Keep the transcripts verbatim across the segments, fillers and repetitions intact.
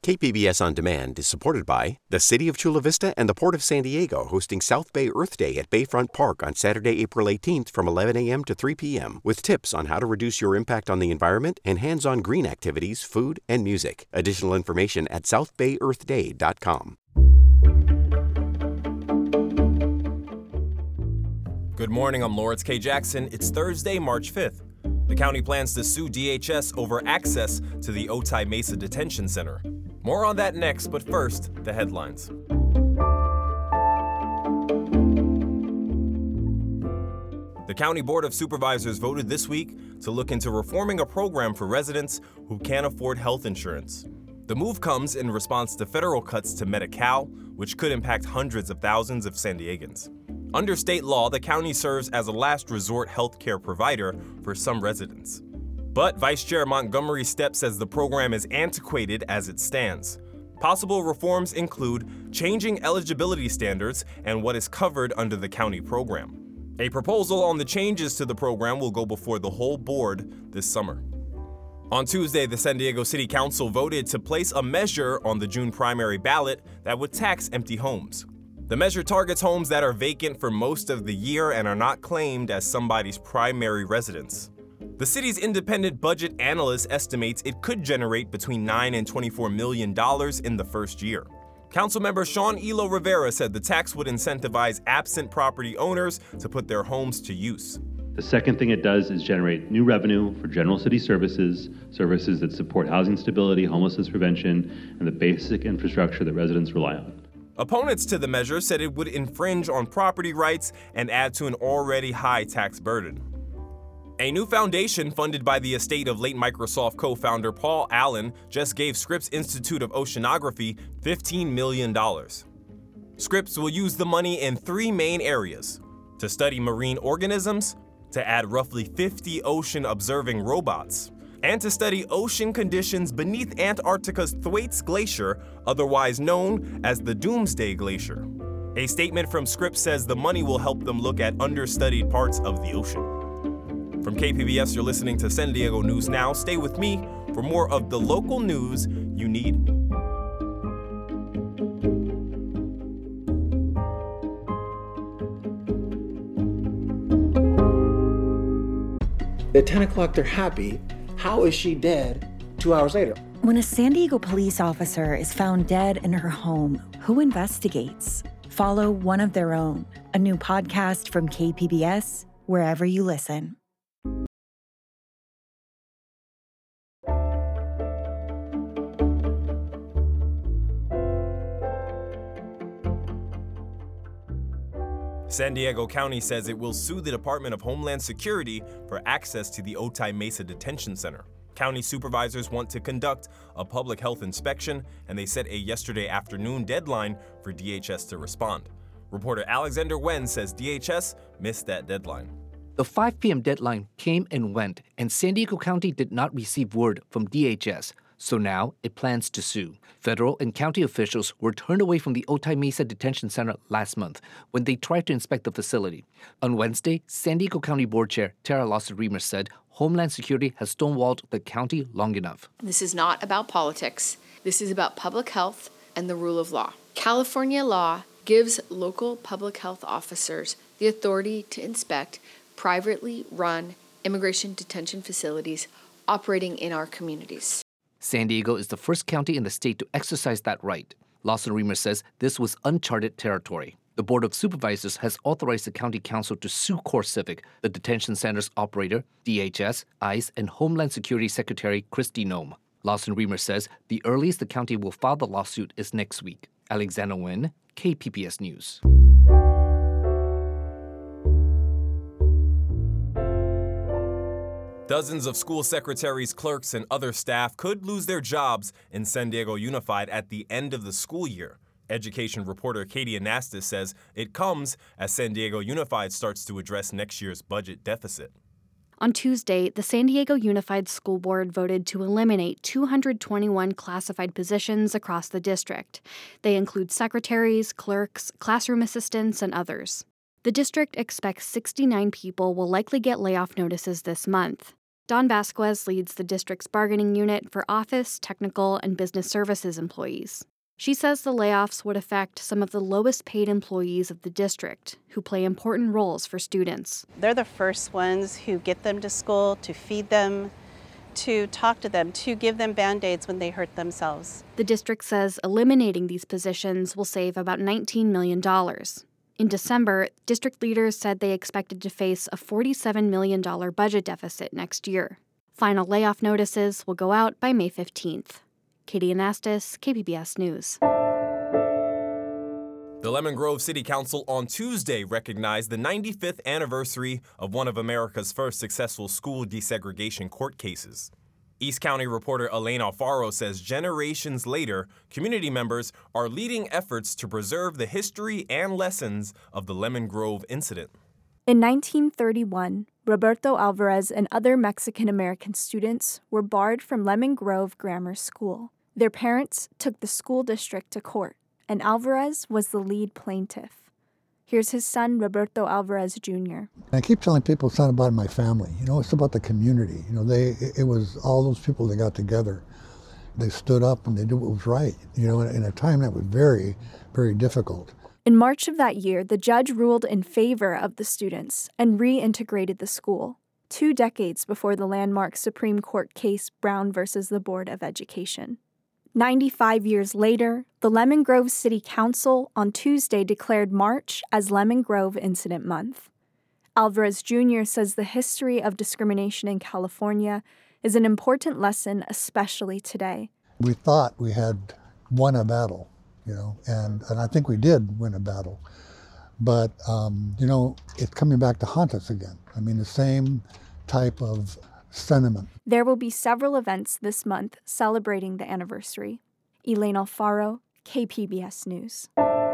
K P B S On Demand is supported by the City of Chula Vista and the Port of San Diego, hosting South Bay Earth Day at Bayfront Park on Saturday, April eighteenth from eleven a.m. to three p.m. with tips on how to reduce your impact on the environment and hands-on green activities, food, and music. Additional information at south bay earth day dot com. Good morning, I'm Lawrence K. Jackson. It's Thursday, March fifth. The county plans to sue D H S over access to the Otay Mesa Detention Center. More on that next, but first, the headlines. The County Board of Supervisors voted this week to look into reforming a program for residents who can't afford health insurance. The move comes in response to federal cuts to Medi-Cal, which could impact hundreds of thousands of San Diegans. Under state law, the county serves as a last resort health care provider for some residents. But Vice Chair Montgomery Stepp says the program is antiquated as it stands. Possible reforms include changing eligibility standards and what is covered under the county program. A proposal on the changes to the program will go before the whole board this summer. On Tuesday, the San Diego City Council voted to place a measure on the June primary ballot that would tax empty homes. The measure targets homes that are vacant for most of the year and are not claimed as somebody's primary residence. The city's independent budget analyst estimates it could generate between nine and twenty-four million dollars in the first year. Councilmember Sean Elo Rivera said the tax would incentivize absent property owners to put their homes to use. The second thing it does is generate new revenue for general city services, services that support housing stability, homelessness prevention, and the basic infrastructure that residents rely on. Opponents to the measure said it would infringe on property rights and add to an already high tax burden. A new foundation funded by the estate of late Microsoft co-founder Paul Allen just gave Scripps Institute of Oceanography fifteen million dollars. Scripps will use the money in three main areas: to study marine organisms, to add roughly fifty ocean-observing robots, and to study ocean conditions beneath Antarctica's Thwaites Glacier, otherwise known as the Doomsday Glacier. A statement from Scripps says the money will help them look at understudied parts of the ocean. From K P B S, you're listening to San Diego News Now. Stay with me for more of the local news you need. At ten o'clock, they're happy. How is she dead two hours later? When a San Diego police officer is found dead in her home, who investigates? Follow One of Their Own, a new podcast from K P B S, wherever you listen. San Diego County says it will sue the Department of Homeland Security for access to the Otay Mesa Detention Center. County supervisors want to conduct a public health inspection, and they set a yesterday afternoon deadline for D H S to respond. Reporter Alexander Wen says D H S missed that deadline. The five p.m. deadline came and went, and San Diego County did not receive word from D H S. So now it plans to sue. Federal and county officials were turned away from the Otay Mesa Detention Center last month when they tried to inspect the facility. On Wednesday, San Diego County Board Chair Tara Lawson-Remer said Homeland Security has stonewalled the county long enough. This is not about politics. This is about public health and the rule of law. California law gives local public health officers the authority to inspect privately run immigration detention facilities operating in our communities. San Diego is the first county in the state to exercise that right. Lawson-Remer says this was uncharted territory. The Board of Supervisors has authorized the County Council to sue CoreCivic, the detention center's operator, D H S, ICE, and Homeland Security Secretary Kristi Noem. Lawson-Remer says the earliest the county will file the lawsuit is next week. Alexander Wen, K P B S News. Dozens of school secretaries, clerks, and other staff could lose their jobs in San Diego Unified at the end of the school year. Education reporter Katie Anastas says it comes as San Diego Unified starts to address next year's budget deficit. On Tuesday, the San Diego Unified School Board voted to eliminate two hundred twenty-one classified positions across the district. They include secretaries, clerks, classroom assistants, and others. The district expects sixty-nine people will likely get layoff notices this month. Don Vasquez leads the district's bargaining unit for office, technical, and business services employees. She says the layoffs would affect some of the lowest paid employees of the district, who play important roles for students. They're the first ones who get them to school, to feed them, to talk to them, to give them Band-Aids when they hurt themselves. The district says eliminating these positions will save about nineteen million dollars. In December, district leaders said they expected to face a forty-seven million dollars budget deficit next year. Final layoff notices will go out by May fifteenth. Katie Anastas, K P B S News. The Lemon Grove City Council on Tuesday recognized the ninety-fifth anniversary of one of America's first successful school desegregation court cases. East County reporter Elaine Alfaro says generations later, community members are leading efforts to preserve the history and lessons of the Lemon Grove incident. In nineteen thirty-one, Roberto Alvarez and other Mexican-American students were barred from Lemon Grove Grammar School. Their parents took the school district to court, and Alvarez was the lead plaintiff. Here's his son, Roberto Alvarez Junior I keep telling people it's not about my family. You know, it's about the community. You know, they it was all those people that got together. They stood up and they did what was right, you know, in a time that was very, very difficult. In March of that year, the judge ruled in favor of the students and reintegrated the school, two decades before the landmark Supreme Court case Brown versus the Board of Education. ninety-five years later, the Lemon Grove City Council on Tuesday declared March as Lemon Grove Incident Month. Alvarez Junior says the history of discrimination in California is an important lesson, especially today. We thought we had won a battle, you know, and, and I think we did win a battle. But, um, you know, it's coming back to haunt us again. I mean, the same type of sentiment. There will be several events this month celebrating the anniversary. Elaine Alfaro, K P B S News.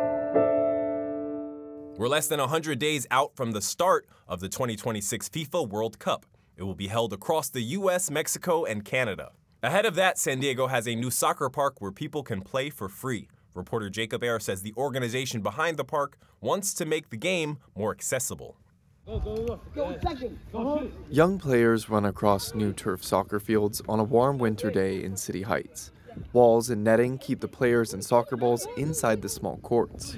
We're less than one hundred days out from the start of the twenty twenty-six FIFA World Cup. It will be held across the U S, Mexico, and Canada. Ahead of that, San Diego has a new soccer park where people can play for free. Reporter Jacob Ayer says the organization behind the park wants to make the game more accessible. Go, go, go. Go, Young players run across new turf soccer fields on a warm winter day in City Heights. Walls and netting keep the players and soccer balls inside the small courts.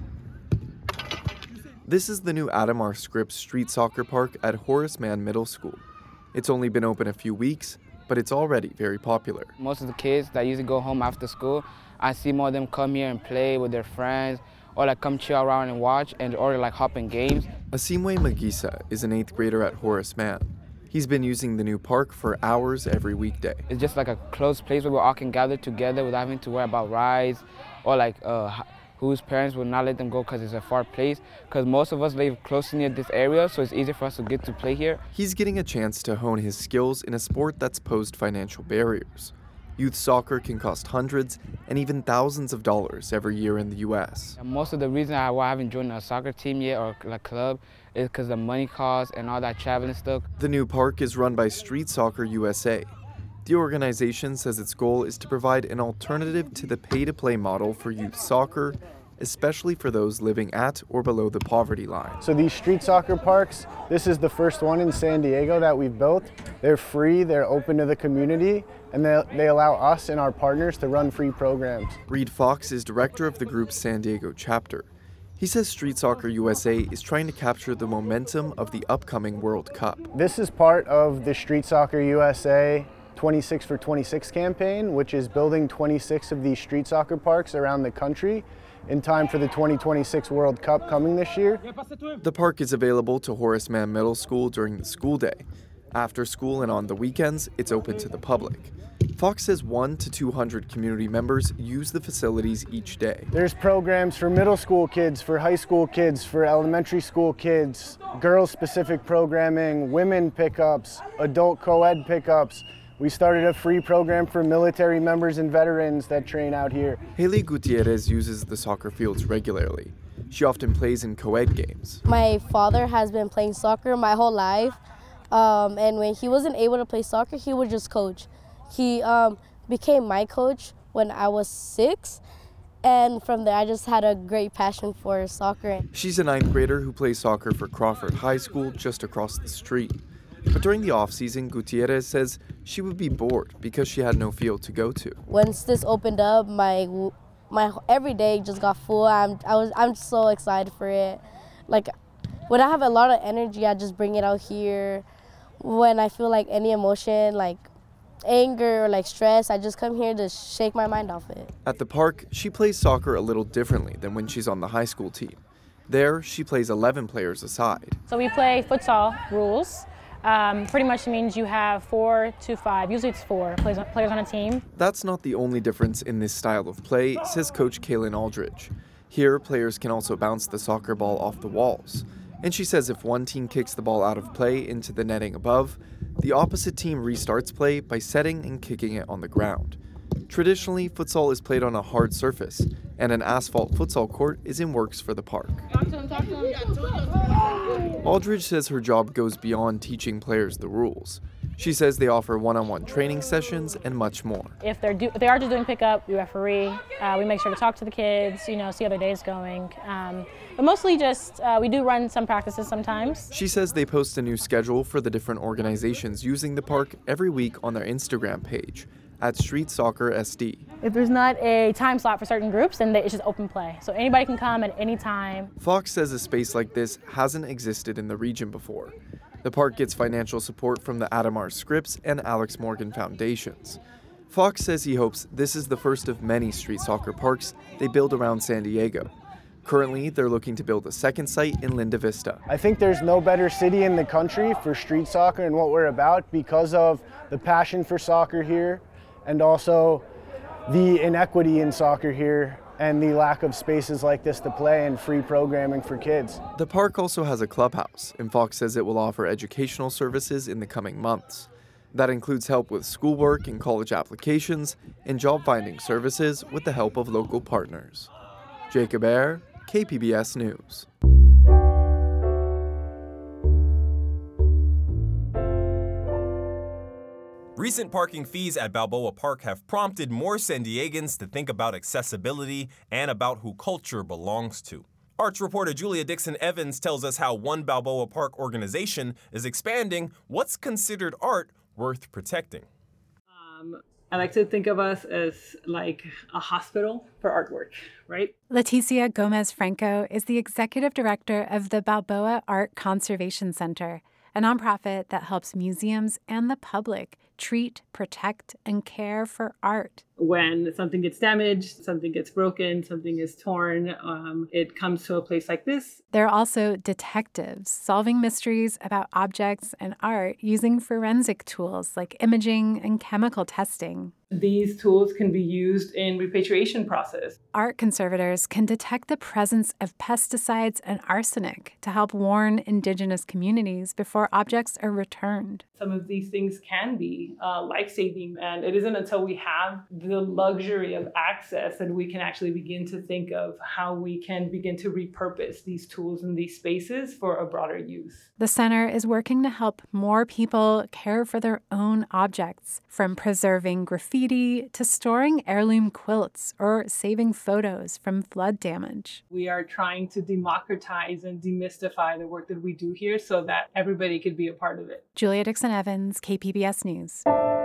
This is the new Adam R. Scripps Street Soccer Park at Horace Mann Middle School. It's only been open a few weeks, but it's already very popular. Most of the kids that usually go home after school, I see more of them come here and play with their friends, or like come chill around and watch, and or like hop in games. Asimwe Magisa is an eighth grader at Horace Mann. He's been using the new park for hours every weekday. It's just like a closed place where we all can gather together without having to worry about rides or like uh, whose parents will not let them go because it's a far place. Because most of us live close near this area, so it's easier for us to get to play here. He's getting a chance to hone his skills in a sport that's posed financial barriers. Youth soccer can cost hundreds and even thousands of dollars every year in the U S. Most of the reason why I haven't joined a soccer team yet or a club is because the money costs and all that traveling stuff. The new park is run by Street Soccer U S A. The organization says its goal is to provide an alternative to the pay-to-play model for youth soccer, especially for those living at or below the poverty line. So these street soccer parks, this is the first one in San Diego that we've built. They're free, they're open to the community, and they, they allow us and our partners to run free programs. Reed Fox is director of the group's San Diego chapter. He says Street Soccer U S A is trying to capture the momentum of the upcoming World Cup. This is part of the Street Soccer U S A twenty-six for twenty-six campaign, which is building twenty-six of these street soccer parks around the country in time for the twenty twenty-six World Cup coming this year. The park is available to Horace Mann Middle School during the school day. After school and on the weekends, it's open to the public. Fox says one to two hundred community members use the facilities each day. There's programs for middle school kids, for high school kids, for elementary school kids, girls-specific programming, women pickups, adult co-ed pickups. We started a free program for military members and veterans that train out here. Haley Gutierrez uses the soccer fields regularly. She often plays in co-ed games. My father has been playing soccer my whole life, um, and when he wasn't able to play soccer, he would just coach. He um, became my coach when I was six, and from there I just had a great passion for soccer. She's a ninth grader who plays soccer for Crawford High School just across the street. But during the off-season, Gutierrez says she would be bored because she had no field to go to. Once this opened up, my my every day just got full. I'm I was I'm so excited for it. Like when I have a lot of energy, I just bring it out here. When I feel like any emotion, like anger or like stress, I just come here to shake my mind off it. At the park, she plays soccer a little differently than when she's on the high school team. There, she plays eleven players aside. So we play futsal rules. Um, pretty much means you have four to five, usually it's four players, players on a team. That's not the only difference in this style of play, says Coach Kaylin Aldridge. Here, players can also bounce the soccer ball off the walls. And she says if one team kicks the ball out of play into the netting above, the opposite team restarts play by setting and kicking it on the ground. Traditionally, futsal is played on a hard surface, and an asphalt futsal court is in works for the park. Aldridge says her job goes beyond teaching players the rules. She says they offer one-on-one training sessions and much more. If they're do, if they are just doing pickup, we referee. Uh, we make sure to talk to the kids, you know, see how their day's going. Um, but mostly just uh, we do run some practices sometimes. She says they post a new schedule for the different organizations using the park every week on their Instagram page at Street Soccer S D. If there's not a time slot for certain groups, then they, it's just open play. So anybody can come at any time. Fox says a space like this hasn't existed in the region before. The park gets financial support from the Adamar Scripps and Alex Morgan Foundations. Fox says he hopes this is the first of many street soccer parks they build around San Diego. Currently, they're looking to build a second site in Linda Vista. I think there's no better city in the country for street soccer and what we're about because of the passion for soccer here and also the inequity in soccer here and the lack of spaces like this to play and free programming for kids. The park also has a clubhouse, and Fox says it will offer educational services in the coming months. That includes help with schoolwork and college applications and job-finding services with the help of local partners. Jacob Ayer, K P B S News. Recent parking fees at Balboa Park have prompted more San Diegans to think about accessibility and about who culture belongs to. Arts reporter Julia Dixon Evans tells us how one Balboa Park organization is expanding what's considered art worth protecting. Um, I like to think of us as like a hospital for artwork, right? Leticia Gomez Franco is the executive director of the Balboa Art Conservation Center, a nonprofit that helps museums and the public treat, protect, and care for art. When something gets damaged, something gets broken, something is torn, um, it comes to a place like this. They're also detectives, solving mysteries about objects and art using forensic tools like imaging and chemical testing. These tools can be used in repatriation process. Art conservators can detect the presence of pesticides and arsenic to help warn indigenous communities before objects are returned. Some of these things can be uh, life-saving, and it isn't until we have the luxury of access that we can actually begin to think of how we can begin to repurpose these tools and these spaces for a broader use. The center is working to help more people care for their own objects, from preserving graffiti to storing heirloom quilts or saving photos from flood damage. We are trying to democratize and demystify the work that we do here so that everybody could be a part of it. Julia Dixon Evans, K P B S News.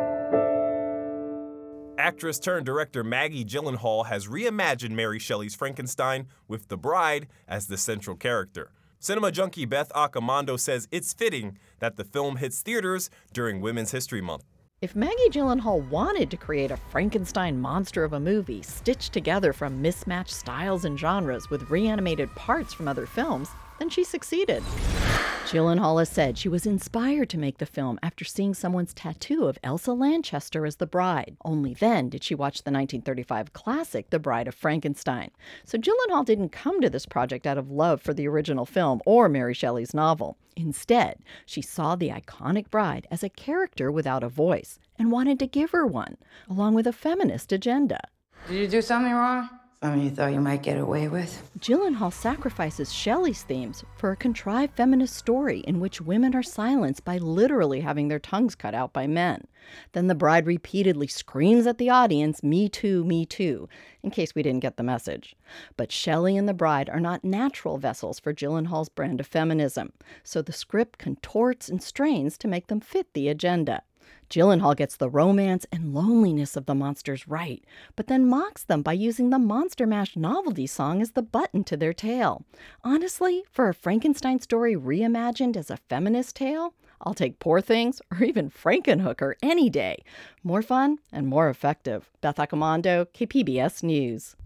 Actress turned director Maggie Gyllenhaal has reimagined Mary Shelley's Frankenstein with the bride as the central character. Cinema junkie Beth Accomando says it's fitting that the film hits theaters during Women's History Month. If Maggie Gyllenhaal wanted to create a Frankenstein monster of a movie stitched together from mismatched styles and genres with reanimated parts from other films, then she succeeded. Gyllenhaal has said she was inspired to make the film after seeing someone's tattoo of Elsa Lanchester as the bride. Only then did she watch the nineteen thirty-five classic, The Bride of Frankenstein. So Gyllenhaal didn't come to this project out of love for the original film or Mary Shelley's novel. Instead, she saw the iconic bride as a character without a voice and wanted to give her one, along with a feminist agenda. Did you do something wrong? Something you thought you might get away with? Gyllenhaal sacrifices Shelley's themes for a contrived feminist story in which women are silenced by literally having their tongues cut out by men. Then the bride repeatedly screams at the audience, "Me too, me too," in case we didn't get the message. But Shelley and the bride are not natural vessels for Gyllenhaal's brand of feminism, so the script contorts and strains to make them fit the agenda. Gyllenhaal gets the romance and loneliness of the monsters right, but then mocks them by using the Monster Mash novelty song as the button to their tale. Honestly, for a Frankenstein story reimagined as a feminist tale, I'll take Poor Things or even Frankenhooker any day. More fun and more effective. Beth Accomando, K P B S News.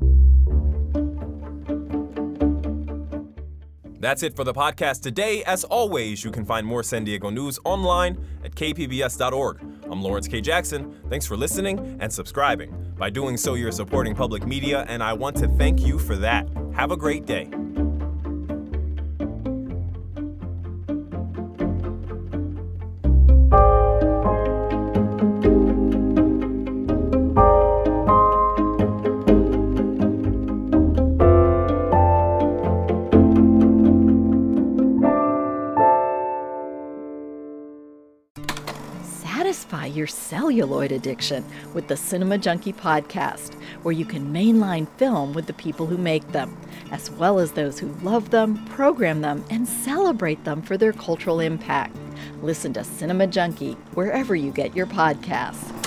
That's it for the podcast today. As always, you can find more San Diego news online at k p b s dot org. I'm Lawrence K. Jackson. Thanks for listening and subscribing. By doing so, you're supporting public media, and I want to thank you for that. Have a great day. Satisfy your celluloid addiction with the Cinema Junkie podcast, where you can mainline film with the people who make them, as well as those who love them, program them, and celebrate them for their cultural impact. Listen to Cinema Junkie wherever you get your podcasts.